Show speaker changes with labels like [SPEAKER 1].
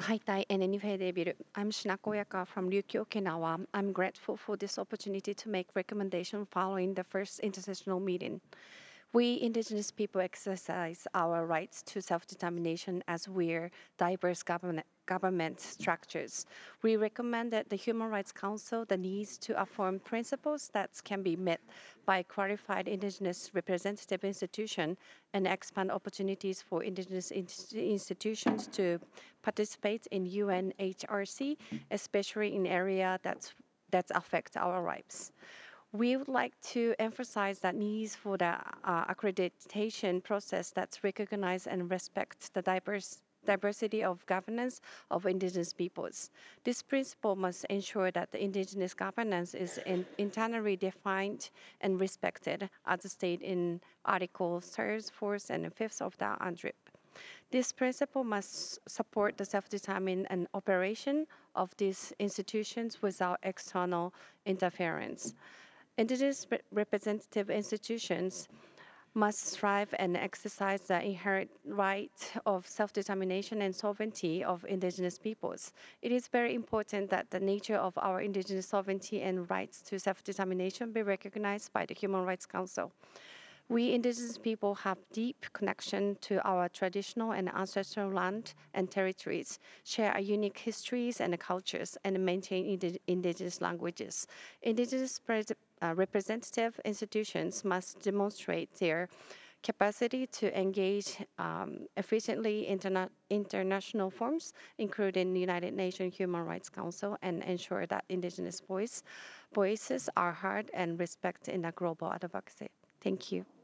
[SPEAKER 1] Haitai and Nihei Debiru. I'm Shinako Yaka from Ryukyu, Okinawa. I'm grateful for this opportunity to make recommendation following the first international meeting. We indigenous people exercise our rights to self-determination as we're diverse government structures. We recommend that the Human Rights Council the needs to affirm principles that can be met by qualified indigenous representative institution and expand opportunities for indigenous institutions to participate in UNHRC, especially in area that affect our rights. We would like to emphasize that needs for the accreditation process that recognize and respect the diversity of governance of indigenous peoples. This principle must ensure that the indigenous governance is internally defined and respected as stated in Article 3, 4th, and 5th of the UNDRIP. This principle must support the self-determined and operation of these institutions without external interference. Indigenous representative institutions must strive and exercise the inherent right of self-determination and sovereignty of indigenous peoples. It is very important that the nature of our indigenous sovereignty and rights to self-determination be recognized by the Human Rights Council. We indigenous people have deep connection to our traditional and ancestral land and territories, share our unique histories and cultures, and maintain indigenous languages. Indigenous representative institutions must demonstrate their capacity to engage efficiently in international forums, including the United Nations Human Rights Council, and ensure that indigenous voices are heard and respected in the global advocacy. Thank you.